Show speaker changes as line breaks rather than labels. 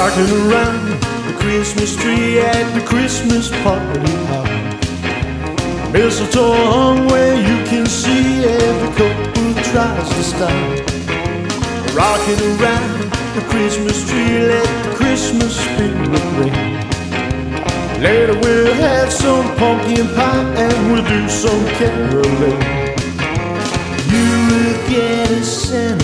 Rocking around the Christmas tree at the Christmas party hop. Mistletoe hung where you can see every couple tries to stop. Rocking around the Christmas tree, let the Christmas spirit ring. Later we'll have some pumpkin pie and we'll do some caroling. You will get a Santa